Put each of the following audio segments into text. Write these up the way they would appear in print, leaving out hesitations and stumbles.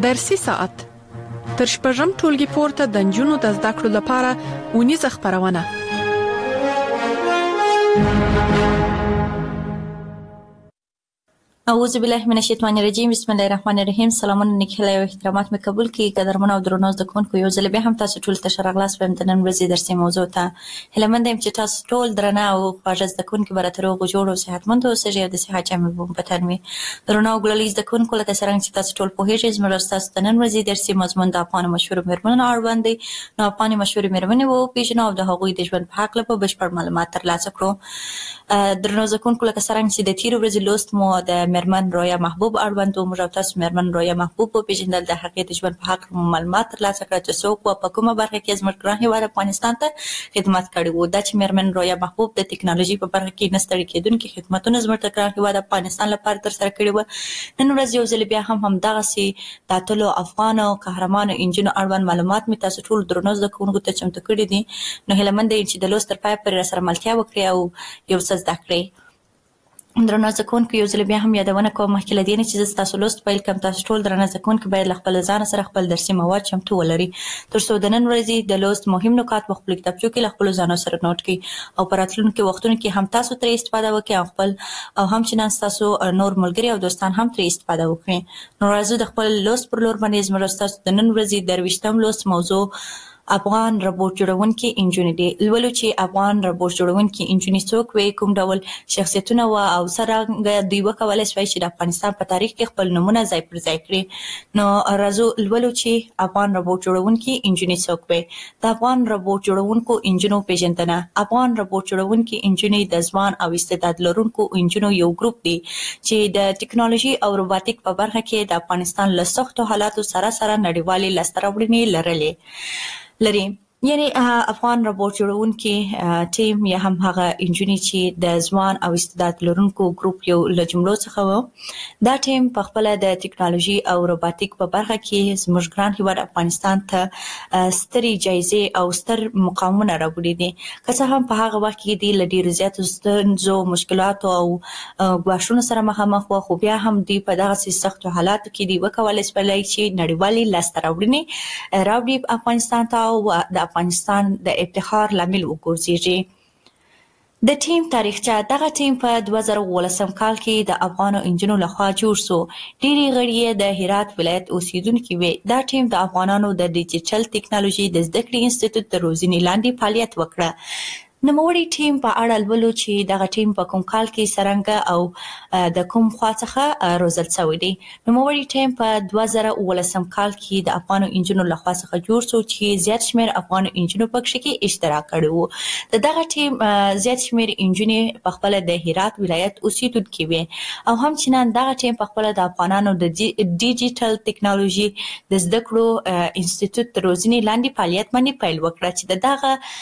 درسي ساعت تر شپږم ټولګي پورته د نجونو د زده کړو لپاره ونیزه خبرونه. اعوذ بالله من الشیطان الرجیم. بسم الله الرحمن الرحیم. سلامونه نیکهیله او احترامات مې قبول کړئ. قدرمن او درنو زده کوونکو، یو ځل بیا هم تاسو ټول ته ښه راغلاست په د نن ورځې درسي موضوع ته. هیله مند یم چې تاسو ټول درنه او خواږه زده کوونکي به راته روغ جوړ او صحتمند اوسئ او د صحت جامې به مو په تن وي. درنو او ګلالي زده کوونکو، لکه څرنګه چې تاسو ټول پوهېږئ، زموږ ستاسو د نن ورځې درسي مضمون د افغانو مشهورو مېرمنو اړوند دی. نو افغاني مشهورې مېرمنې وپېژنو او د هغوی د ژوند په هکله به بشپړ معلومات ترلاسه کړو. درنو زده کوونکو، لکه څرنګه چې د تېرې ورځې لوست مو د مېرمن رویا محبوب اړوند و، موږ او تاسو مېرمن رویا محبوب وپېژندل، د هغې د ژوند په هکله مو معلومات ترلاسه کړه چې څوک وه، په کومه برخه کې زموږ ګران هېواد افغانستان ته خدمت کړی و. دا چې مېرمن رویا محبوب د ټکنالوژي په برخه کې نه ستړي کېدونکي خدمتونه زموږ د ګران هېواد افغانستان لپاره ترسره کړي وه. نن ورځ یو ځل بیا هم همدغسې د اتلو افغانو قهرمانو انجونو اړوند معلومات مې تاسو ټولو درنو زده کوونکو ته چمتو کړي دي. نو هیله منده یم چې د لوست تر پایه پورې راسره ملتیا وکړئ او یو څه زده کړئ. درنو زده کوونکو، یو ځل بیا هم یادونه کوم مخکې له دې نه چې زه ستاسو لوست پیل کړم، تاسو ټول درنه زده کوونکي باید له خپل ځانه سره خپل درسي مواد چمتو ولري تر څو د نن ورځې د لوست مهم نکات په خپلو کتابچو کې له خپلو ځانو سره نوټ کړئ او په راتلونکو وختونو کې هم تاسو ترې استفاده وکړئ او خپل او همچنان ستاسو نور ملګري او دوستان هم ترې استفاده وکړي. نو راځو د خپل لوست پر لور باندې زموږ ستاسو د نن ورځې 23م لوست موضوع افغان روبوټ جوړونکي انجونې دي. لولو چې افغان روبوټ جوړونکي انجونې څوک وي، کوم ډول شخصیتونه وه او څرنګه دوی وکولی شوی چې د افغانستان په تاریخ کې خپل نومونه ځای پر ځای کړي. نو راځو لولو چې افغان روبوټ جوړونکي انجونې څوک وي. د افغان روبوټ جوړونکو انجونو پیژندنه. افغان روبوټ جوړونکي انجونې د ځوان او استعداد لرونکو انجونو یو ګروپ دی چې د ټکنالوژي او روباتیک په برخه کې د افغانستان له سختو حالاتو سره سره نړیوالې لاسته راوړنې لري. یعنی افغان روبوټ جوړونکي ټیم یا هم هغه انجونې چې د ځوان او استعداد لرونکو ګروپ یو له جملو څخه و. دا ټیم په خپله د ټکنالوژي او روباتیک په برخه کې زموږ ګران هېواد افغانستان ته سترې جایزې او ستر مقامونه راوړي دي. که څه هم په هغه وخت کې دوی له ډېرو زیاتو ستونزو، مشکلاتو او ګواښونو سره مخامخ وه، خو بیا هم دوی په دغسې سختو حالاتو کې دوی وکولی شولی چې نړیوالې لاسته راوړنې راوړي افغانستان ته او د افغانستان د افتخار لامل وګرځېږي. د ټیم تاریخچه. دغه ټیم په 2018 کال کې د افغانو انجونو لخوا جوړ شو. ډېرې غړي یې د هرات ولایت اوسیدونکي وي. دا ټیم د افغانانو د ډیجیټل ټکنالوژي د زده کړې انسټیټیوټ تر روزنې لاندې فعالیت وکړه. نوموړي ټیم په اړه لولو چې دغه ټیم په کوم کال کې څرنګه او د کوم خوا څخه روزل شوی دی. نوموړي ټیم په 2018 کال کې د افغانو انجونو لخوا څخه جوړ شو چې زیات شمېر افغانو انجونو پکې کې اشتراک کړی و. د دغه ټیم زیات شمېر انجونې په خپله د هرات ولایت اوسیدونکي وي او همچنان دغه ټیم په خپله د افغانانو د ډیجیټل ټکنالوژي د زده کړو انسټیټیوټ تر روزنې لاندې فعالیت باندې پیل وکړه چې د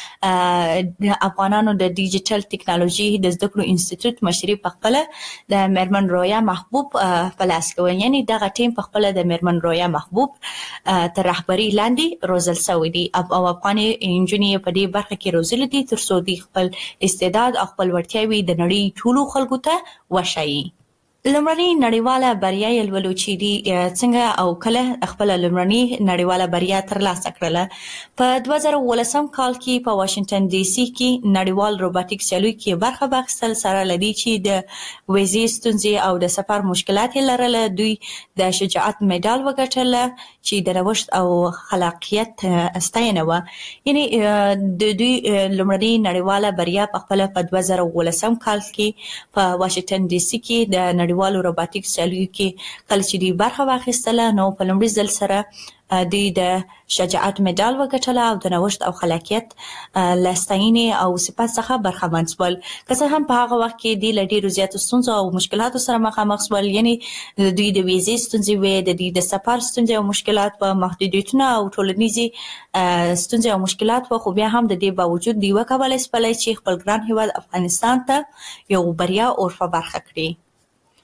دغه افغانانو د ډیجیټل ټکنالوژي د زده کړو انسټیټیوټ مشري په خپله د مېرمن رویا محبوب په لاس کې وه. یعنې دغه ټیم په خپله د مېرمن رویا محبوب تر رهبرۍ لاندې روزل شوی دی او افغاني انجونې یې په دې برخه کې روزلي دي تر څو دوی خپل استعداد او خپل وړتیاوې د نړۍ ټولو خلکو ته وښایي. لومړنۍ نړیواله بریا یې لولو چې دوی څنګه او کله خپله لومړنۍ نړیواله بریا ترلاسه کړله. په 2018 کال کې په واشنګټن ډي سي کې نړیوال روباتیک سیالیو کې برخه واخیستل. سره له دې چې د ویزې ستونزې او د سفر مشکلات یې لرله، دوی د شجاعت مډال وګټله چې د نوښت او خلاقیت ستاینه وه. یعنې د دوی لومړنۍ نړیواله بریا په خپله په 2018 کال کې په واشنګټن ډي سي کې د نړیوالو روباتیک سیالیو کې کله چې دوی برخه واخیستله، نو په لومړي ځل سره دوی د شجاعت مډال وګټله او د نوښت او خلاقیت له ستاینې او صفت څخه برخمن شول. که څه هم په هغه وخت کې دوی له ډېرو زیاتو ستونزو او مشکلاتو سره مخامخ شول. یعنې دوی د ویزې ستونزې وې، د دوی د سفر ستونزې او مشکلات وه، محدودیتونه او ټولنیزې ستونزې او مشکلات وه، خو بیا هم د دې باوجود دوی وکولی شولی چې خپل ګران هېواد افغانستان ته یو بریا عرفه برخه کړي.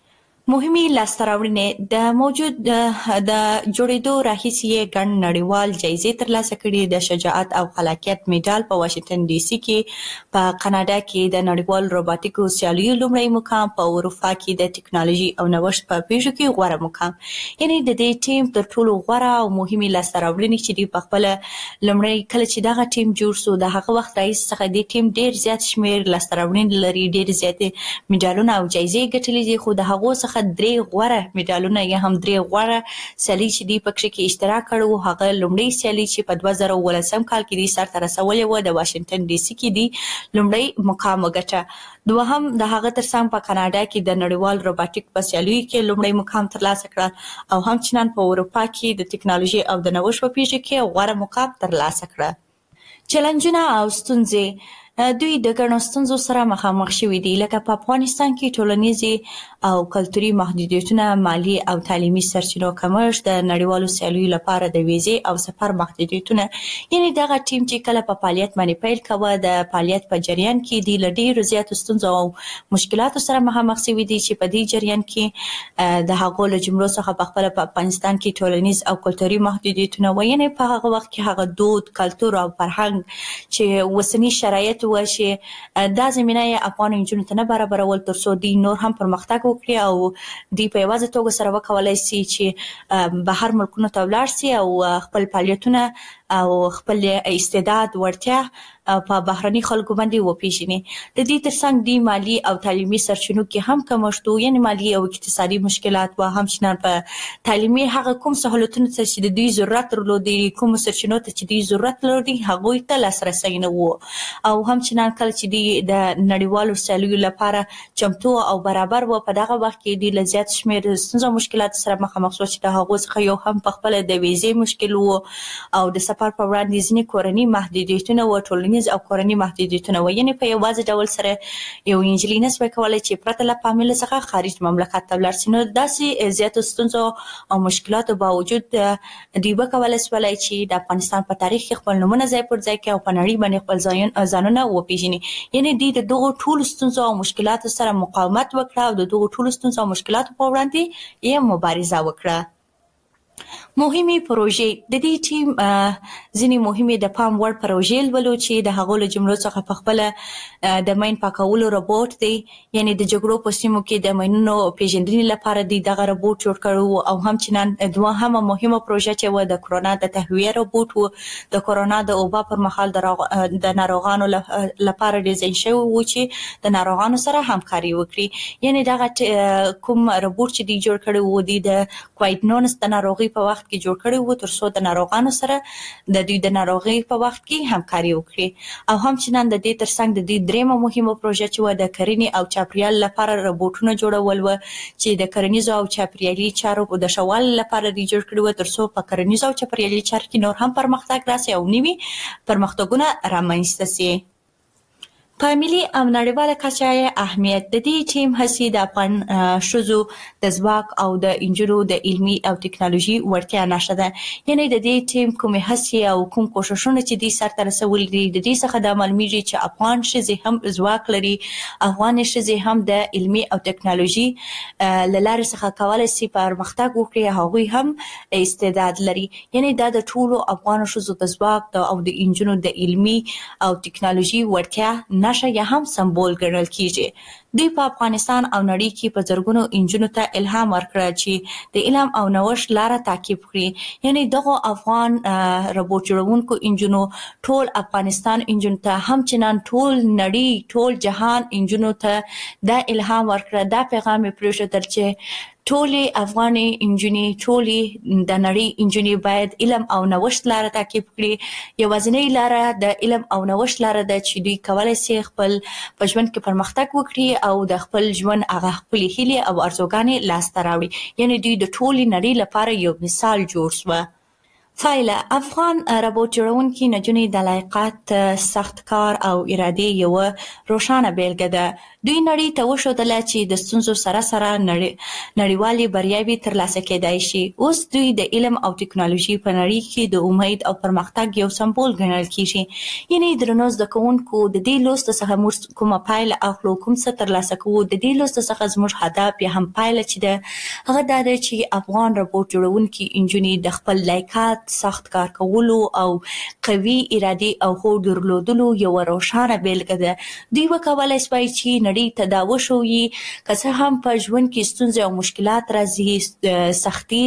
مهمي لاستهراوړنې د موجود د جوړېدو راهیسې ګڼ نړیوال جایزې ترلاسه کړي. د شجاعت او خلاقیت میډال په واشنگټن ډي سي کې، په کاناډا کې د نړیوال روباټیکو سیالیو لومړی مقام، په اروپا کې د ټکنالوژي او نوښت په پیښو کې غوره مقام. یعنې د دې ټیم تر ټولو غوره او مهمي لاستهراوړنې چې دی په خپله لومړی کله چې دغه ټیم جوړ سو، د هغه وخت راهیسې څخه دې ټیم ډېر زیات شمېر لاستهراوړنې لري، ډېر زیاتې میډالونه او جایزې ګټلې دي. خو د هغو څخه 3 غوره میډالونه یا هم 3 غوره سیالي چې دی پکې کې اشتراک کړو. هغه لومړی سیالي چې په 2018 کال کې دی سرته رسولې و، د واشنگټن ډي سي کې دی لومړی مقام وګټه. دوهم د هغه ترڅنګ په کاناډا کې د نړیوال روباټیک په سیالیو کې لومړی مقام ترلاسه کړ، او همچنان په اروپا کې د ټکنالوژي او د نوښت په پیښو کې غوره مقام ترلاسه کړ. چیلنجونه او ستونزې دوی د ګڼو ستونزو سره مخامخ شوي دي، لکه په افغانستان کې ټولنیزې او کلتوري محدودیتونه، مالي او تعلیمي سرچینو کمښت، د نړیوالو سیالیو لپاره د ویزې او سفر محدودیتونه. یعنې دغه ټیم چې کله په فعالیت باندې پیل کوه، د فعالیت په جریان کې دی له ډېرو زیاتو ستونزو او مشکلاتو سره مخامخ شوي دي، چې په دې جریان کې د هغو له جملو څخه په خپله په افغانستان کې ټولنیز او کلتوري محدودیتونه و. یعنې په هغه وخت کې هغه دود، کلتور او فرهنګ چې اوسني شرایط و چې دا زمینه یې افغان نجونو ته نه برابرول، تر څو دوی نور هم پرمختګ وکړي او دوی په یوازې توګه سره وکولای شي چې بهر ملکونو ته ولاړ شي او خپل فعالیتونه او خپل استعداد وړتیا په بهرني خلکو باندې وپیژني. د دې ترڅنګ دی مالی او تعلیمي سرچینو کې هم کمښت و، یعنې مالی او اقتصادي مشکلات و. همچنان په تعلیمي هغه کوم سهولتونو ته چې د دوی ضرورت درلود، کوم سرچینو ته چې دوی ضرورت لري، هغوی ته لاسرسی نه و. او همچنان کله چې دوی د نړیوالو سیالیو لپاره چمتو او برابر و، په دغه وخت کې دوی له زیات شمېر ستونزو مشکلاتو سره مخامخ شول، چې د هغو څخه یو هم په خپله د ویزې مشکل و، او د سفر په وړاندې ځینې کورني محدودیتونه و، ټولنیز او کورني محدودیتونه و. یعنې په یوازې ډول سره یو نجلۍ نشوای کولی چې پرته له فامیل څخه خارج مملکت ته ولاړ شي. نو داسې زیاتو ستونزو او مشکلاتو باوجود دوی وکولی شولی چې د افغانستان په تاریخ کې خپل نومونه ځای پر ځای کړي او په نړۍ باندې خپل ځانونه وپیژني. یعنې دوی د دغو ټولو ستونزو او مشکلاتو سره مقاومت وکړه او د دغو ټولو ستونزو او مشکلاتو په وړاندې یې مبارزه وکړه. مهمي پروژې د دې ټیم ځینې مهمې د پام وړ پروژې لولو، چې د هغو له جملو څخه په خپله د ماین پاکولو روبوټ دی. یعنې د جګړو په سیمو کې د ماینونو پیژندنې لپاره دی دغه روبوټ جوړ کړی و. او همچنان دوهمه مهمه پروژه چې و د کرونا د تهویه روبوټ و. د کرونا د وبا پر مهال د ناروغانو لپاره ډیزاین شوی و چې د ناروغانو سره همکاري وکړي. یعنې دغه کوم روبوټ چې دی جوړ کړی و، دی د کوویډ-19 د ناروغۍ په وخت کې جوړ کړی و، تر څو د ناروغانو سره د دوی د ناروغۍ په وخت کې همکاري وکړي. او همچنان د دې ترڅنګ د دې درېمه مهمه پروژه چې و د کرنې او چاپیریال لپاره روبوټونه جوړول و، چې د کرنیزو او چاپیریالي چارو د ښه والي لپاره دوی جوړ کړي و، تر څو په کرنیزو او چاپیریالي چارو کې نور هم پرمختګ راسي او نوي پرمختګونه رامنځته سي. په ملي او نړیواله کچه اهمیت د دې ټیم هڅې د افغان ښځو د ځواک او د نجونو د علمي او ټکنالوژي وړتیا نښه ده. یعنې د دې ټیم کومې هڅې او کوم کوښښونه چې دوی سرته رسولي دي، د دې څخه دا معلومیږي چې افغان ښځې هم ځواک لري، افغان ښځې هم د علمي او ټکنالوژي له لارې څخه کولی شي پرمختګ وکړي، هغوی هم استعداد لري. یعنې دا د ټولو افغان ښځو د ځواک او د نجونو د علمي او ټکنالوژي وړتیا نښه یا هم سمبول ګڼل کیږي. دوی په افغانستان او نړۍ کې په زرګونو نجونو ته الهام ورکړ چې د علم او نوښت لاره تعقیب کړي. یعنې دغه افغان روبوټ جوړونکو نجونو ټول افغانستان نجونو ته، همچنان ټول نړۍ، ټول جهان نجونو ته دا الهام ورکړ، دا پیغام یې پرېښودل چې ټولې افغاني نجونې، ټولې د نړۍ نجونې باید علم او نوښت لاره تعقیب کړي. یوازینۍ لاره د علم او نوښت لاره ده چې دوی کولی شي خپل په ژوند کې پرمختګ وکړي او د خپل ژوند هغه خپلې هیلې او ارزوګانې لاسته راوړي. یعنې دوی د ټولې نړۍ لپاره یو مثال جوړ شوه. فایله افغان ربوټ جوړونکي نجونې د لایقت، سخت کار او ارادې یو روښانه بیلګه ده. دوی نړۍ ته وښودله چې د ستونزو سره سره نړیوالې بریاوې ترلاسه کېدای شي. اوس دوی د علم او ټکنالوژي په نړۍ کې د امید او پرمختګ یو سمبول ګڼل کیږي. یعنې درنو زده کوونکو، د دې لوست څخه موږ کومه پایله اخلو، کوم څه ترلاسه کوو. د دې لوست څخه زموږ هدف یا هم پایله چې ده هغه دا ده چې افغان ربوټ جوړونکي نجونې د خپل لایقت، سخت کار کولو او قوي ارادې او هوډ درلودلو یو روښانه بیلګه ده. دوی وکولای شوای چې نړۍ ته دا وښوي که څه هم په ژوند کې ستونزې او مشکلات راځي، سختي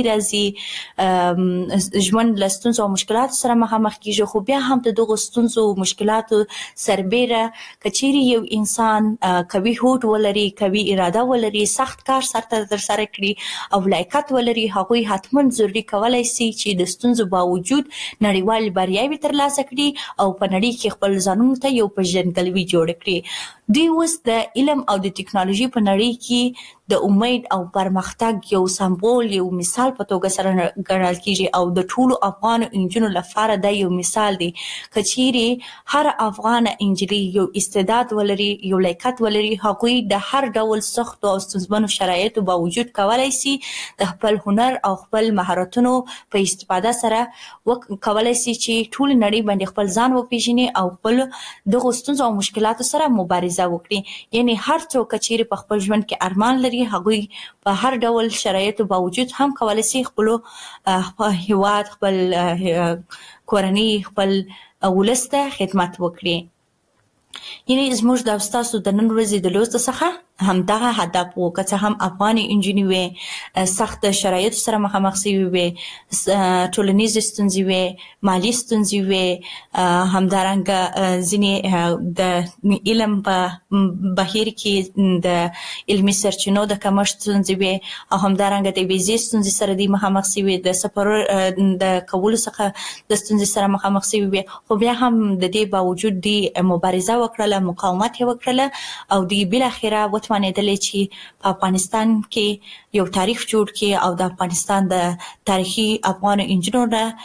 راځي، ژوند له ستونزو او مشکلاتو سره مخامخ کیږي، خو بیا هم د دغو ستونزو او مشکلاتو سربیره که چیرې یو انسان قوي هوډ ولري، قوي اراده ولري، سخت کار سرته ترسره کړي او لایقت ولري، هغوی حتما ضروري کولای شي چې د ستونزو باوجود نړیوال بریاوې ترلاسه کړي او په نړۍ کې خپل ځانونو ته یو پیژندګلوي جوړ کړي. دوی اوس د علم او د ټکنالوژي په نړۍ کې د امید او پرمختګ یو سمبول، یو مثال په توګه سره ګڼل کیږي او د ټولو افغان انجونو لپاره دا یو مثال دی. که چیرې هر افغان انجلۍ یو استعداد ولري، یو لایقت ولري، هغوی د هر ډول سختو او ستونزمنو شرایطو باوجود کولای شي د خپل هنر او خپل مهارتونو په استفاده سره کولای شي چې ټول نړۍ باندې خپل ځان وپیژني او خپل دغو ستونزو او مشکلاتو سره مبارزه وکړي. یعنی هر څوک چې په خپل ژوند کې ارمان لري، هغوی په هر ډول شرایطو باوجود هم کولای شي خپل هیواد، خپل کورنۍ، خپل ولس ته خدمت وکړي. یعنی زموږ د تاسو د نن ورځې د لوست څخه همدغه هدف و. که څه هم افغاني انجونې وې، سخت شرایطو سره مخامخ شوې وې، ټولنیزې ستونزې وې، مالي ستونزې وې، همدارنګه ځینې د علم په بهیر کې د علمي سرچینو د کمښت ستونزې وې او همدارنګه د ویزې ستونزې سره دوی مخامخ شوې، د سفر د کولو څخه د ستونزې سره مخامخ شوې وې، خو بیا هم د دې باوجود دوی مبارزه وکړله، مقاومت یې وکړله او دوی بالاخره وتوانېدلې چې په افغانستان کې یو تاریخ جوړ کړي او د افغانستان د تاریخي افغان انجونو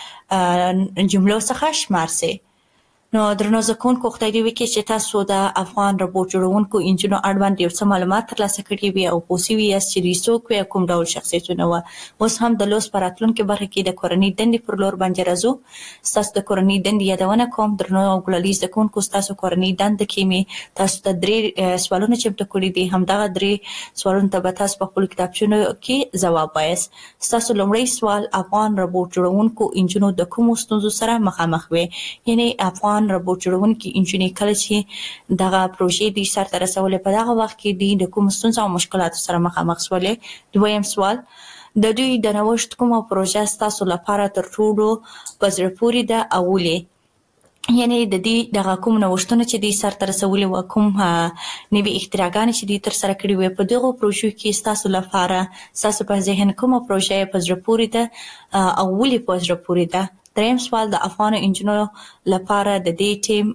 د جملو څخه شمار شي. نو درنو زده کوونکو، خدای دې وکړي چې تاسو د افغان ربوټ جوړونکو انجونو اړوند یو څه معلومات ترلاسه کړي وي او پوه شوي یاست چې دوی څوک وي او کوم ډول شخصیتونه وه. اوس هم د لوست په راتلونکې برخه کې د کورنۍ دندې پر لور باندې راځو. ستاسو د کورنۍ دندې یادونه کوم. درنو او ګلالي زده کوونکو، ستاسو کورنۍ دنده کې مې تاسو ته 3 سوالونه چمتو کړي دي. همدغه 3 سوالونو ته به تاسو په خپلو کتابچونو کې ځواب وایاست. ستاسو لومړی سوال: افغان ربوټ جوړونکو انجونو د کومو ستونزو سره مخامخ وي؟ یعنی افغان ربوټ جوړونکي انجونې کله چې دغه پروژې دوی سرته رسولې، په دغه وخت کې دوی د کومو ستونزو او مشکلاتو سره مخامخ شولې. دویم سوال: د دوی د نوښت کومه پروژه ستاسو لپاره تر ټولو په زړه پورې ده او ولې؟ یعنی د دې دغه کوم نوښتونه چې دوی سرته رسولي وو، کوم نوي اختراعګانې چې دوی ترسره کړي وې، په دغو پروژو کې ستاسو لپاره ستاسو په ذهن کومه پروژه په زړه پورې ده او ولې په زړه پورې ده؟ دریم سوال: د افغانو انجونو لپاره د دې ټیم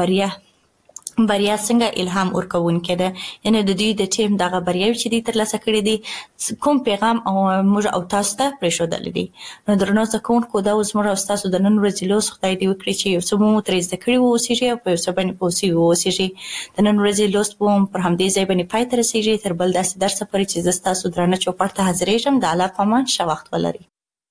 بریا څنګه الهام ورکوونکې ده؟ یعنی د دوی د ټیم دغه بریاوې چې دوی ترلاسه کړي دي، کوم پیغام موږ او تاسو ته پرېښودلی دي؟ نو درنو زده کوونکو، دا اوس موږ او ستاسو د نن ورځې لوست خدای دې وکړي چې یو څه مو ترې زده کړي واوسېږي او په یو څه باندې پوه شوي واوسېږي. د نن ورځې لوست به هم پر همدې ځای باندې پای ته رسېږي. تر بل داسې درسه پورې چې زه ستاسو درانه چوپړ ته حاضرېږم. د الله په امان، ښه وخت ولرئ.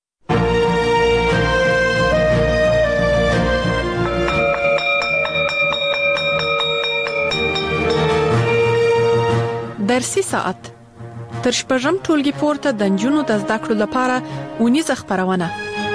درسي ساعت تر شپږم ټولګي پورته د نجونو د زده کړو لپاره اونیزه خپرونه.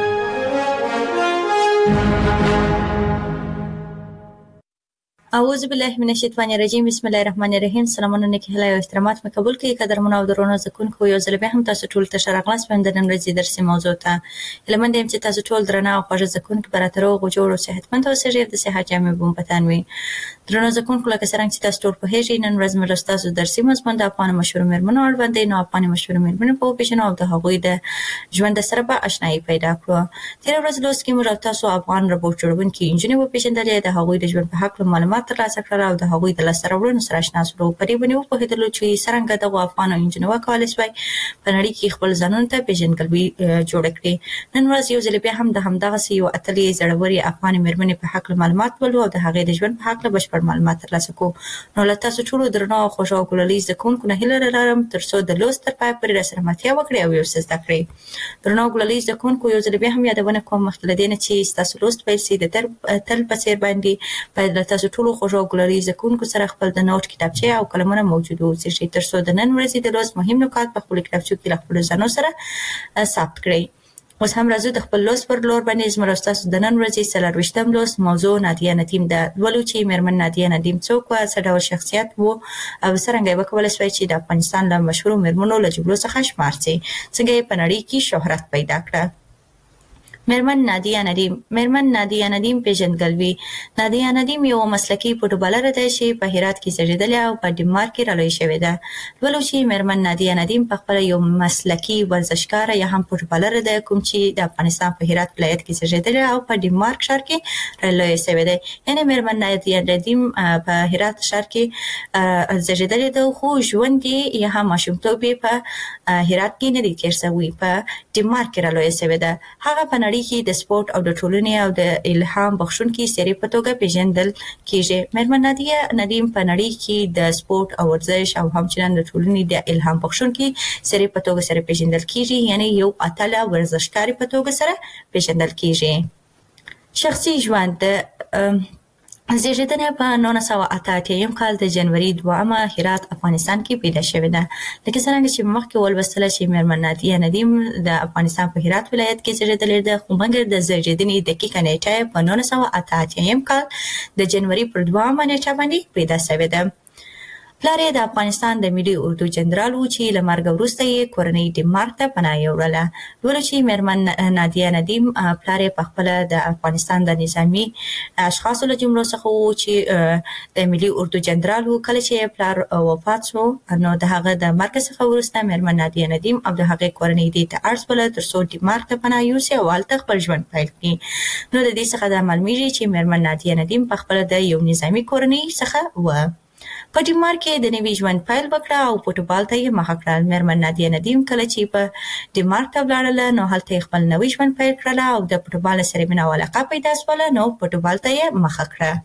اعوذ بالله من الشیطان الرجیم. بسم الله الرحمن الرحیم. سلامونه نیک هیله او احترامات مې قبول کړئ. قدرمنو او درنو زده کوونکو، یو ځل بیا هم تاسو ټول ته ښه راغلاست په د نن ورځې درسي موضوع ته. هیله مند یم چې تاسو ټول درنه او خوږ زده کوونکي به راته روغ جوړ او صحتمند اوسئ. د صحت جامې به مو په تن وي. درنو زده کوونکو، لکه څرنګه چې تاسو ټول پوهیږئ، نن ورځ موږ ستاسو درسي مضمون د افغان مشهورو میرمنو اړوند دی. نو افغاني مشهورو میرمنې په وپېژنو او د هغوی د ژوند سره به اشنایي پیدا کړو. تېره ورځ لوست کې موږ او تاسو افغان ربوټ جوړونکي انجونې وپېژندلې، د هغوی د ژوند په هکله معلومات معلومات ترلاسه کړل او د هغوی د لاسته راوړنو سره آشنا شولو. په دې باندې وپوهېدلو چې څرنګه دغو افغان انجونو وکولی شوای په نړۍ کې خپل ځانونو ته پیژندګلوي جوړه کړي. نن ورځ یو ځل بیا هم د همدغسې یو اتلې زړورې افغانې مېرمنې په هکله معلومات ولرو او د هغې د ژوند په هکله بشپړ معلومات ترلاسه کړو. نو له تاسو ټولو درنو او خوږو او ګلالي زده کوونکو نه هیله لرم تر څو د لوست تر پایه پورې راسره ملتیا وکړئ او یو څه زده کړئ. درنو ګلالي زده کوونکو یو ځل بیا هم یادونه کوم مخکې له دې نه چې ستاسو لوست پیل شي د تل په څېر باندې باید له تاسو ټولو خوږو او ګلالي زده کوونکو سره خپل د نوټ کتابچې او قلمونه موجود واوسي تر څو د نن ورځې د لوست مهم نکات په خپلو کتابچو کې له خپلو ځانو سره ثبت کړئ. اوس هم راځو د خپل لوست پر لور باندې زموږ او ستاسو د نن ورځې 24 لوست موضوع نادیه ندیم ده. لولو چې مېرمن نادیه ندیم څوک وه، څه ډول شخصیت و او څرنګه یې وکولی شوای چې د افغانستان له مشهورو مېرمنو له جملو څخه شمار شي، څنګه یې په نړۍ کې شهرت پیدا کړه. مېرمن نادیه ندیم پیژندګلوي. نادیه ندیم یو مسلکي فوټبالره ده چې په هرات کې زیږېدلې او په ډنمارک کې رالویه شوې ده. لولو چې مېرمن نادیه ندیم پخپله یو مسلکي ورزشکاره یا هم فوټبالره ده کوم چې د افغانستان په هرات ولایت کې زیږېدلې او په ډنمارک ښار کې رالویه شوې ده. یعنې مېرمن نادیه ندیم په هرات ښار کې زیږېدلې ده خو ژوند یې یا هم ماشومتوب یې په هرات کې نه دی تېر شوی، په ډنمارک کې رالویه شوې ده. هغه په نړۍ کې د سپورت او د ټولنې او د الهام بخښونکې څېرې په توګه پیژندل کېږي. مېرمن نادیه ندیم په نړۍ کې د سپورت او ورزش او همچنان د ټولنې د الهام بخښونکې څېرې په توګه سره پیژندل کېږي، یعنې یو اتله ورزشکارې په توګه سره پیژندل کېږي. شخصي ژوند زیږېدنه په 1988 کال د جنوري 2 هرات افغانستان کې پیدا شوې ده. لکه څرنګه چې مخکې ولوستله چې مېرمن نادیه ندیم د افغانستان په هرات ولایت کې زیږېدلې ده، خو مګر د زیږېدنې دقیقه نیټه یې په 1988 کال د جنوري پر 2 نیټه باندې پیدا شوې ده. پلار یې د افغانستان د ملي اردو جنرال و چې له مرګه وروسته یې کورنۍ ډنمارک ته پناه یوړله. لولو چې مېرمن نادیه ندیم پلار یې پخپله د افغانستان د نظامي اشخاصو له جملو څخه و چې د ملي اردو جنرال و. کله چې پلار وفات شو نو د هغه د مرګ څخه وروسته مېرمن نادیه ندیم او د هغې کورنۍ دې ته اړ شوله تر څو ډنمارک ته پناه یوسي او هلته خپل ژوند پیل کړي. نو د دې څخه دا معلومیږي چې مېرمن نادیه ندیم پخپله د یو نظامي کورنۍ څخه وه. په ډنمارک کې د نوي ژوند پیل وکړه او فوټبال ته یې مخه کړه. مېرمن نادیه ندیم کله چې په ډنمارک ته ولاړله نو هلته یې خپل نوی ژوند پیل کړله او د فوټبال سره مینه او علاقه پیدا شوله نو فوټبال ته یې مخه کړه.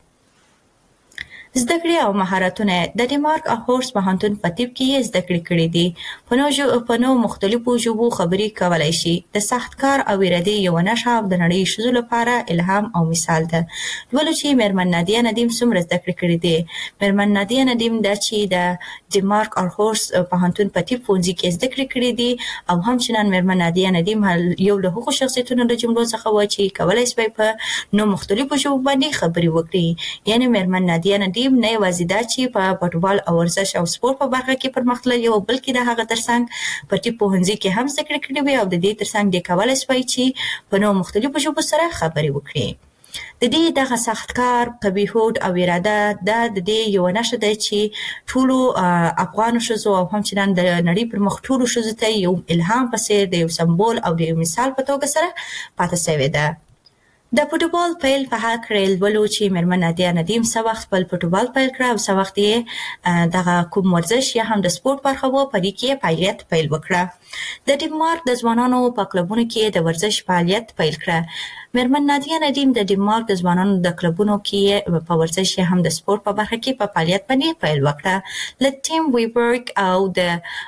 زده کړې او مهارتونه. د ډنمارک هورس پوهنتون په طب کې یې زده کړې کړې دي. په نو مختلفو ژبو خبرې کولی شي. د سخت کار او ارادې یوه نښه او د نړۍ ښځو لپاره الهام او مثال ده. لولو چې مېرمن نادیه ندیم څومره زده کړې کړې دي. مېرمن نادیه ندیم دا چې د ډنمارک هورس پوهنتون په طب پوهنځي کې زده کړې کړې دي او همچنان مېرمن نادیه ندیم یو له هغو شخصیتونو له جملو څخه وه چې کولی شوی په نو مختلفو ژبو باندې خبرې وکړي. یعنې مېرمن نادیه ندیم نه یوازې دا چې په فوټبال او ورزش او سپورت په برخه کې پرمختللې وه، بلکې د هغه ترڅنګ په طب پوهنځي کې هم زده کړې کړې وې او د دې ترڅنګ دې کولی شوی چې په نو مختلفو ژبو سره خبرې وکړي. د دې دغه سخت کار، قوي هوډ او اراده دا د دې یوه نښه ده چې ټولو افغانو ښځو او همچنان د نړۍ پر مخ ټولو ښځو ته یو الهام په څېر د یو سمبول او د یو مثال په توګه سره پاتې شوې ده. د فوټبال پیل په هکله لولو چې مېرمن نادیه ندیم څه وخت خپل فوټبال پیل کړه او څه وخت یې دغه کوم ورزش یا هم د سپورت برخه وه په دې کې یې فعالیت پیل وکړه. د ډنمارک د ځوانانو په کلبونو کې د ورزش فعالیت پیل کړه. مېرمن نادیه ندیم د ډنمارک د ځوانانو د کلبونو کې په ورزش یا هم د سپورت په برخه کې په فعالیت باندې پیل وکړه. له ټیم ویبرګ او د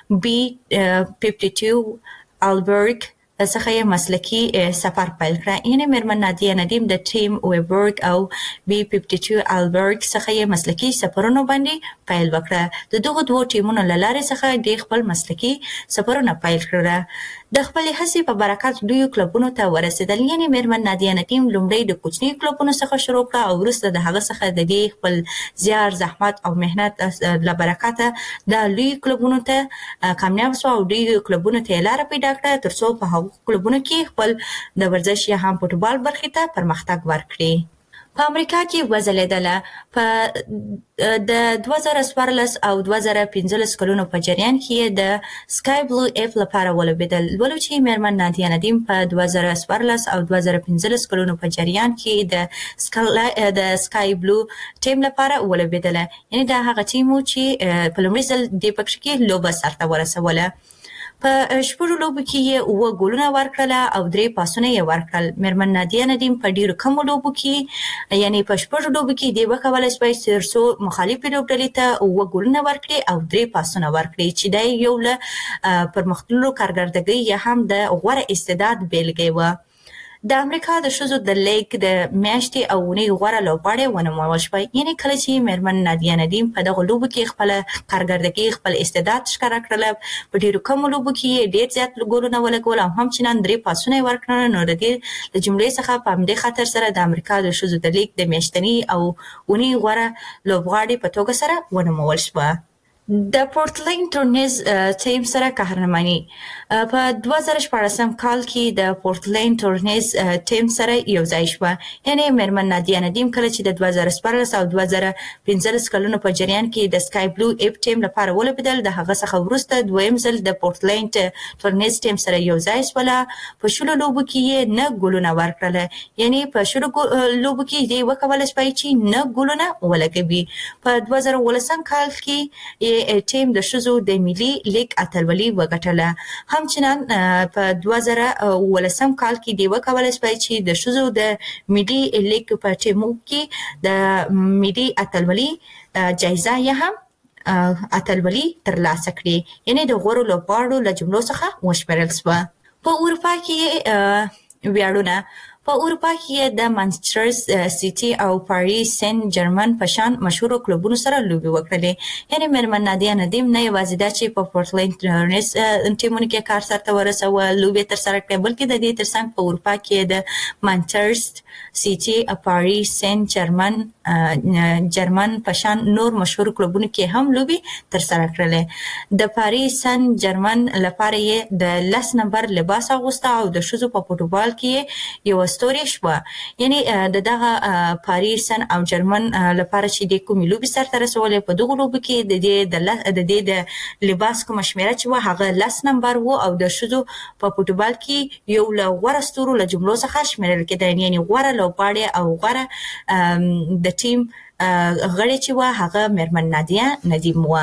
B52 البرګ څخه یې مسلکي سفر پیل کړه. یعنې مېرمن نادیه ندیم د ټیم ویبرګ او B52 البرګ څخه یې مسلکي سفرونو باندې پیل وکړه. د دغو دوو ټیمونو له لارې څخه دې خپل مسلکي سفرونه پیل کړه. د خپلې هڅې په برکت لویو کلبونو ته ورسېدل. یعنې مېرمن نادیه ندیم لومړی د کوچنیو کلبونو څخه شروع کړه او وروسته د هغه څخه د دې خپل زیار، زحمت او محنت له برکته د لویو کلبونو ته کامیاب شوه او لویو کلبونو ته یې لاره پیدا کړه تر څو په هغو کلبونو کې خپل د ورزش یا هم فوټبال برخې ته پرمختګ ورکړي. په امریکا کې وځلېدله. په د 2014 او 2015 کلونو په جریان کې د سکای بلو اپ لپاره ولوبېدل. ولو چې میرمن نادیه ندیم په 2014 او 2015 کلونو په جریان کې د سکای بلو ټیم لپاره ولوبېدله. یعنی دا هغه ټیم و چې په لومړي ځل د پکښ کې لوبه سرته ورسوله. په شپږو لوبو کې یې 7 ګولونه ورکړله او 3 پاسونه یې ورکړل. میرمن نادیه ندیم په ډیرو کمو لوبو کې یعنی په شپږو لوبو کې دی وکولای شوی تر څو مخالفې لوبډلې ته 7 ګولونه ورکړي او 3 پاسونه ورکړي چې دا یو له پرمختللو کارګردګۍ یا هم د غوره استعداد بیلګې وه. د امریکا د ښځو د لیګ د میاشتې او اونۍ غوره لوبغاړې ونومول شوه. یعنې کله چې میرمن نادیه ندیم په دغو لوبو کې خپله کارګردګي خپل استعداد ښکاره کړله، په ډېرو کمو لوبو کې یې ډېر زیات ګولونه ولګول او همچنان 3 پاسونه یې ورکړل. نو د دې له جملې څخه په همدې خاطر سره د امریکا د ښځو د لیګ د میاشتني او اونۍ غوره لوبغاړې په توګه سره ونومول شوه. د پورټلینډ ټورنیز ټیم سره قهرماني. په 2014 کال کې د پورټلینډ ټورنیز ټیم سره یو ځای شوه. یعنی میرمن نادیه ندیم کله چې د 2014 او 2015 کلونو په جریان کې د سکای بلو اپ ټیم لپاره ولوبېدل، د هغه څخه وروسته دویم ځل د پورټلینډ ټورنیز ټیم سره یو ځای شوله. په شلو لوبو کې یې 9 ګولونه ورکړل. یعنی په شلو لوبو کې دی وکولای شوی چې 9 ګولونه ولګوي. په 2018 کال کې ټیم د ښځو د ملي لیګ اتلولي وګټله. همچنان په 2018 کال کې دی وکولای شوی چې د ښځو د ملي لیګ په ټیمو کې د ملي اتلولي جایزه یا هم اتلولي ترلاسه کړي. یعنی د غوره لوبغاړو له جملو څخه وشمېرل شوه. په اروپا کې ویاړونه. په اروپا کې د مانچسټر سیټي او پاریس سن جرمن په شان مشهورو کلوبونو سره لوبې وکړلې. یعنی میرمن نادیه ندیم نه یوازې دا چې په پورټلینډ ټورنیز ټیمونو کې کار سرته ورسوه، لوبې ترسره کړې، بلکې د دې ترڅنګ په اروپا کې د مانچسټر سیټي، پاریس سن جرمن په شان نور مشهور کلوبونو کې هم لوبې ترسره کړلې. د پاریس سن جرمن لپاره یې د 10 نمبر لباس اغوسته او د ښځو په فوټبال کې یو ستوري شوه. یعنی د دغه پاریس سن او جرمن لپاره چې د کومې لوبې سرته رسولې، په دغو لوبو کې د دې د لباس کومه شمېره چې وه هغه 10 نمبر و او د ښځو په فوټبال کې یو له غوره ستورو له جملو څخه شمېرل کېده. یعنی غوره لوبغاړې او غوره د ټیم غړې چې وه هغه میرمن نادیه ندیم وه.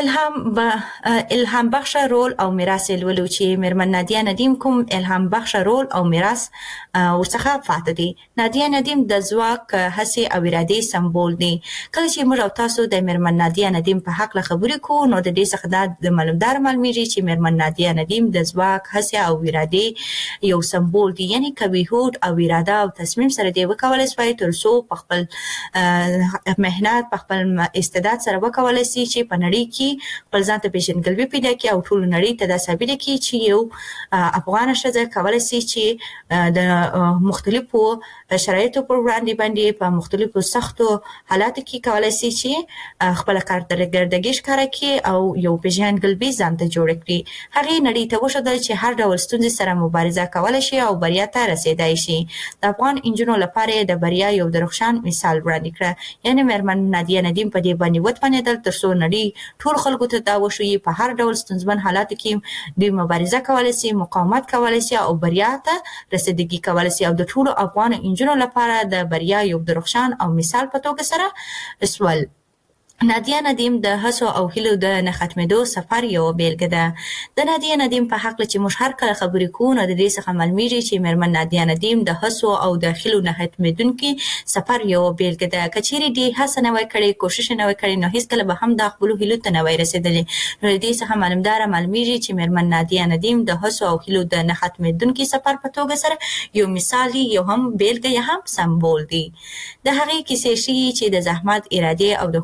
الهام بخش رول او میراث لولو چې میرمن نادیه ندیم کوم الهام بخش رول او میراث ورڅخه پاتې دي. نادیه ندیم د ځواک، هڅې او ارادې سمبول دي. کله چې موږ او تاسو د میرمن نادیه ندیم په حق له خبرې کوو نو د دې څخه دا د معلومیږي چې میرمن نادیه ندیم د ځواک، هڅې او ارادې یو سمبول دي. یعنی کوي هوډ او اراده او تصمیم سره دی وکولای شي تر څو په خپل مهنت، په خپل استعداد سره وکولای شي چې په نړۍ کې خپل ځان ته پیژندګلوي پیدا کړي او ټول نړۍ ته دا ثابته کړي چې یو افغان ښځه کولای شي چې د مختلفو شرایطو پر وړاندې په مختلفو سختو حالاتو کې کولای شي چې خپل کارګردګي ښکاره کړي او یو پیژندګلوي ځان ته جوړ کړي. هغې نړۍ ته وښودل چې هر ډول ستونزې سره مبارزه کولای شي او بریا ته رسیدای شي. د افغان انجونو لپاره د بریا یو درخشان مثال وړاندې کړ. یعنی میرمن نادیه ندیم په دې باندې وتوانېدل تر څو نړۍ ټول خلکو ته دا وښیي په هر ډول ستونزمن حالاتو کې دوی مبارزه کولای شي، مقاومت کولای شي او بریا ته رسیدګي کولای شي. او د ټولو افغان انجونو لپاره د بریا یو درخشان او مثال په توګه سره سول. نادیه ندیم د هڅو او هیلو د نه ختمېدو سفر یو بیلګه ده. د نادیه ندیم په حق چې موږ هر کله خبرې کوو نو د دې څخه معلومیږي چې میرمن نادیه ندیم د هڅو او د هیلو نه ختمېدونکي سفر یو بیلګه ده. که چیرې دې هڅه نه وای کړې، کوشش نه وای کړې، نو هیڅکله به هم د خپلو هیلو ته نه وای رسېدلې. نو د دې څخه معلومیږي چې میرمن نادیه ندیم د هڅو او هیلو د نه ختمېدونکي سفر په توګه سره یو مثال دی، یو هم بیلګه یا هم سمبول دی. د هغې کیسې ښیي چې د زحمت، ارادې او د خوبونو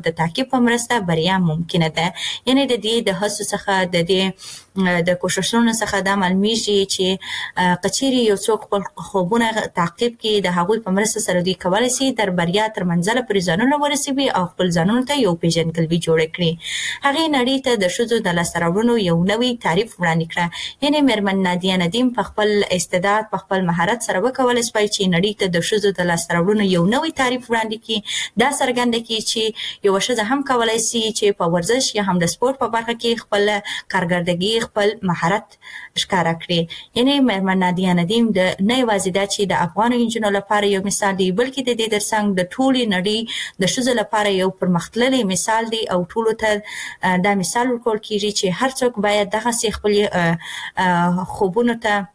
د تعقیب په مرسته بریا ممکنه ده. یعنی د دې د هڅو څخه د دې د کوششونو څخه دا معلومیږي چې کچيري یو څوک خپل خوبونه تعقیب کړي د هغوی په مرسته سره دوی کولی شي تر بریا تر منزله پورې ځانونه ورسوي او خپل ځانونو ته یو پیژندګلوي جوړه کړي. هغې نړۍ ته د ښځو د لاسته راوړنو یو نوی تعریف وړاندې کړه. یعنې مېرمن نادیه ندیم په خپل استعداد په خپل مهارت سره وکولی شوی چې نړۍ ته د ښځو د لاسته راوړنو یو نوی تعریف وړاندې کړي. دا څرګنده کړي چې یوه ښځه هم کولی شي چې په ورزش یا هم د سپورټ په برخه کې خپل کارګردګي خپل مهارت ښکاره کړي. یعنې مېرمن نادیه ندیم د نه یوازې دا چې د افغانو نجونو لپاره یو مثال دی بلکې د دې ترڅنګ د ټولې نړۍ د ښځو لپاره یو پرمختللی مثال دی او ټولو ته دا مثال ورکول کیږي چې هر څوک باید دغسې خپل خوبونو ته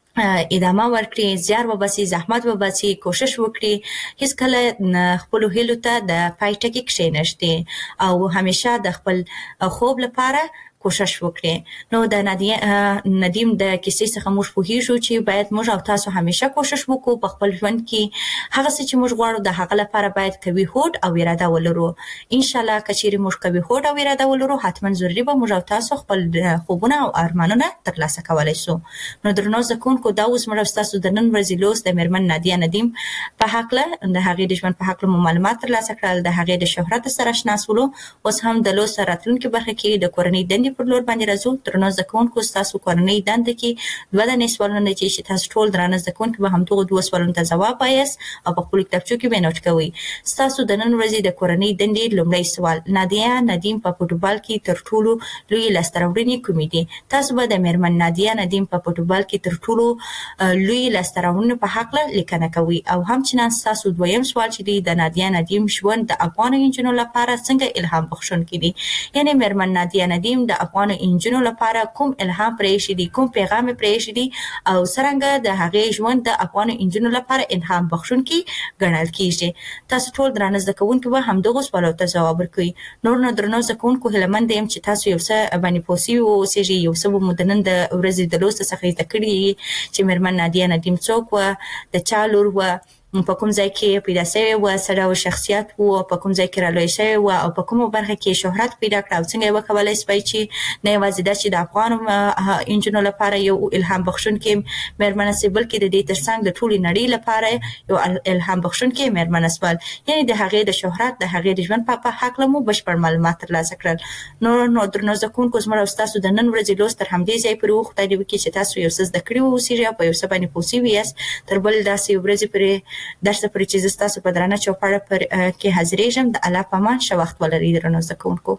ادامه ورکړي، زیار وباسي، زحمت وباسي، کوشش وکړي، هیڅکله خپلو هیلو ته د پای ټکي کښېنږدي او همیشه د خپل خوب لپاره کوشش وکړي. نو د نادیه ندیم د کیسې څخه موږ پوهیږو چې باید موږ او تاسو همیشه کوشش وکړو په خپل ژوند کې هغه څه چې موږ غواړو د هغه لپاره باید قوي هوډ او اراده ولرو. ان شاء الله که چیرې موږ قوي هوډ او اراده ولرو حتما ضروري به موږ او تاسو خپل خوبونه او ارمانونه ترلاسه کولی شو. نو درنو زده کوونکو دا اوس موږ ستاسو د نن ورځې لوست د مېرمن نادیه ندیم په هکله د هغې د ژوند په هکله مو معلومات ترلاسه کړل، د هغې د شهرت سره اشنا شولو. اوس هم د لوست راتلونکي برخه کې د کورنۍ دندې پر لور باندې راځو. درنو زده کوونکو ستاسو کورنۍ دنده کې 2 دانې سوالونه دي چې تاسو ټول درانه زده کوونکي به همدغو 2 سوالونو ته ځواب وایاست او په خپلو کتابچو کې به یې نوټ کوئ. ستاسو د نن ورځې د کورنۍ دندې لومړی سوال: نادیه ندیم په فوټبال کې تر ټولو لویې لاسته راوړنې کومې دي؟ تاسو به د مېرمن نادیه ندیم په فوټبال کې تر ټولو لویې لاسته راوړنو په هکله لیکنه کوئ. او همچنان ستاسو دویم سوال چې دی د نادیه ندیم ژوند د افغانو نجونو لپاره څنګه الهام بخښونکی دی؟ یعنې مېرمن نادیه ندیم د افغانو نجونو لپاره کوم الهام پرېښی دی، کوم پیغام یې پرېښی دی او څرنګه د هغې ژوند د افغانو نجونو لپاره الهام بخښونکی ګڼل کیږي. تاسو ټول درانه زده کوونکي به همدغو سوالو ته ځواب ورکوئ. نور نو درنو زده کوونکو هیله مند یم چې تاسو یو څه باندې پوه سوي واوسېږئ، یو څه به مو د نن د ورځې د لوست څخه زده کړي چې مېرمن نادیه ندیم څوک وه، د چا لور وه، په کوم ځای کې پیدا شوې وه، څه ډول شخصیت و، په کوم ځای کې رالویه شوې وه او په کومه برخه کې شهرت پیدا کړه او څنګه یې وکولی شوی چې نه یوازې دا چې د افغانو نجونو لپاره یو الهام بخښونکې مېرمنه شي بلکې د دې ترڅنګ د ټولې نړۍ لپاره یو الهام بخښونکې مېرمنه شول. یعنې د هغې د شهرت د هغې د ژوند په هکله مو بشپړ معلومات ترلاسه کړل. نو درنو زده کوونکو زموږ او ستاسو د نن ورځې لوست تر همدې ځای پورې و. خدای دې وکړي چې تاسو یو څه زده کړي واوسېږئ او په یو څه باندې پوه سوي یاست. تر بل داسې یو ورځې پورې درس پورې چې زه ستاسو په درانه چوپړه کې حاضرېږم. د الله په امان ښه وخت ولرئ درنو زده کوونکو.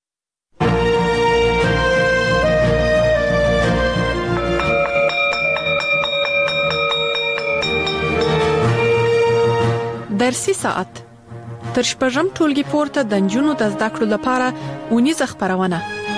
درسي ساعت تر شپږم ټولګي پورته د نجونو د زده کړو لپاره اونیزه خپرونه.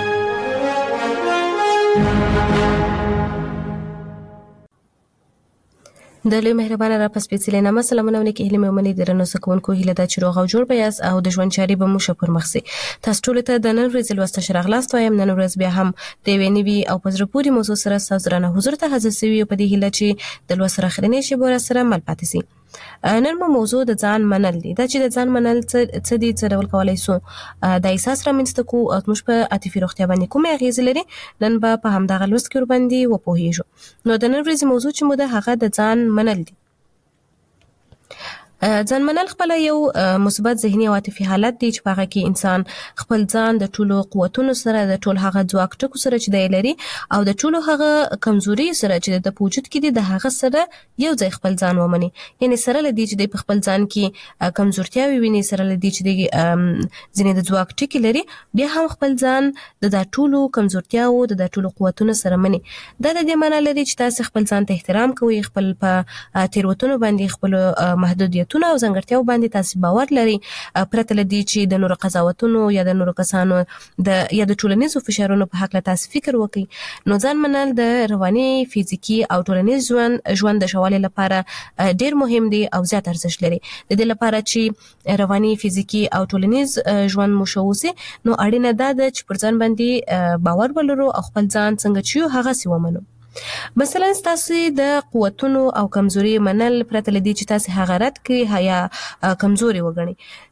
د لوی مهربانه را پس پیڅلې نامه سلامونه ونکي هیله مې ومني درنو سکونکو هیله دا چې روغ او جوړ بیاست او د ژوند چارې به مو ښه پر مخ سي. تاسو ټول ته د نن ورځې لوست شرغلاست وایم. نن ورځ بیا هم د یوې نوي او په زړه پورې موضوع سره ستاسو درنه حضور ته حاضر سوي په دې هیله چې د لوست اخرنۍ شیبه سره مل پاتې سي. نن مو موضوع د ځان منل دی. دا چې د ځان منل څه دي، څه ډول کولای سو د احساس رامنځته کو او موږ په عاطفي روغتیا باندې کومه اغیز لري، نن به په همدغه لوست کې ور باندې وپوهیږو. نو د نن ورځې موضوع چې مو د هغه د ځان منل دی. ځان منل خپل یو مثبت ذهني او عاطفي حالت دی چې په هغه کې انسان خپل ځان د ټولو قوتونو سره، د ټول هغه ځواک ټکو سره چې دی لري او د ټولو هغه کمزوري سره چې د وجود کې دي د هغه سره یو ځای خپل ځان ومني. یعنی سره لدی چې د خپل ځان کې کمزورتیاوي ویني، سره لدی چې د ځینې د ځواک ټکی لري، بیا هم خپل ځان د ټولو کمزورتیاو د ټولو قوتونو سره مني. دا د دې معنی لري چې تاسو خپل ځان ته احترام کوئ، خپل په تیروتنو باندې خپل محدودیت او ځانګړتیاو باندې تاسو باور لري، پرته لدی چې د نورو قضاوتونو یا د نورو کسانو یا د ټولنیزو فشارونو په حق تاسو فکر وکړئ. نو ځان منل د رواني، فزیکی او ټولنیز ژوند د شوالي لپاره ډیر مهم دی او زیات ارزښت لري. د دې لپاره چې رواني، فزیکی او ټولنیز ژوند مو شوسي، نو اړینه ده چې پر ځان باندې باور ولرو او خپل ځان څنګه چې هغه سی ومنو. مثلا تاسو د قوتونو او کمزوري منل پرته لدی چې تاسو هغه رد کړئ یا کمزوري وګڼئ.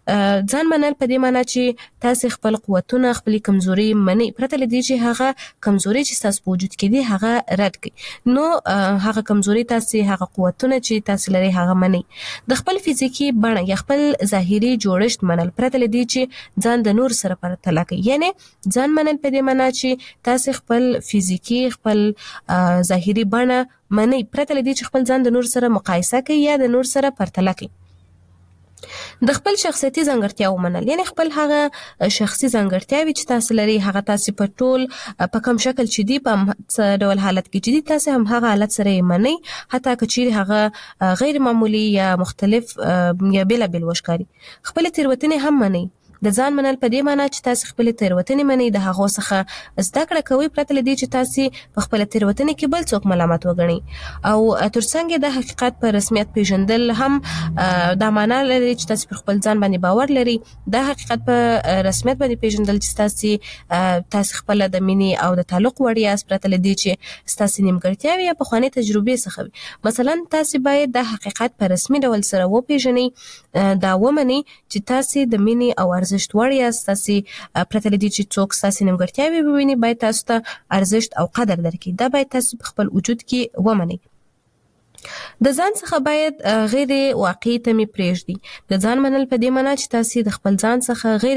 ځان منل په دې معنی چې تاسو خپل قوتونه خپل کمزوري منئ پرته لدی چې هغه کمزوري چې تاسو په وجود کې دي هغه رد کړئ نو هغه کمزوري تاسو هغه قوتونه چې تاسو لري هغه منئ د خپل فزیکی بڼه یا خپل ظاهري جوړښت منل پرته لدی چې ځان د نور سره پرتله کوي یعنی ځان منل په دې معنی چې تاسو خپل فزیکی خپل ظاهري بڼه منئ پرته لدی چې خپل ځان د نور سره مقایسه کوي یا د نور سره پرتله کوي د خپل شخصیتي ځانګړتیاو منل یعنی خپل هغه شخصي ځانګړتیاوي چې تاسو لري هغه تاسو په ټول په کوم شکل چې دی په څه ډول حالت کې چې دی تاسو هم هغه حالت سره منئ حتی که چیرې هغه غیر معمولی یا مختلف یا بېلابېل وشکاري خپل تېروتنې هم منئ د ځان منل په دې معنی چې تاسو خپل تېروتنې منئ د هغو څخه زده کړه کوئ پرته له دې چې تاسو په خپل تېروتنې کې بل څوک ملامت وګڼئ او ترڅنګ د حقیقت په رسمیت پیژندل هم دا معنی لري چې تاسو په خپل ځان باندې باور لري د حقیقت په رسمیت باندې پیژندل چې تاسو خپل د مینې او د تعلق وړ یاست پرته له دې چې تاسو نیمګړتیاوې یا پخوانۍ تجربې څخه وي مثلا تاسو باید د حقیقت په رسمي ډول سره وپیژنئ دا ومنئ چې تاسو د مینې او ارزښت وړ یاست تاسو پرته له دې چې څوک تاسو نیمګړتیاوې وویني باید تاسو ته ارزښت او قدر درکړي دا باید تاسو په خپل وجود کې ومنئ د ځان څخه باید غیر واقعي تمې پرېږدي د ځان منل په دې معنی چې تاسو د خپل ځان څخه غیر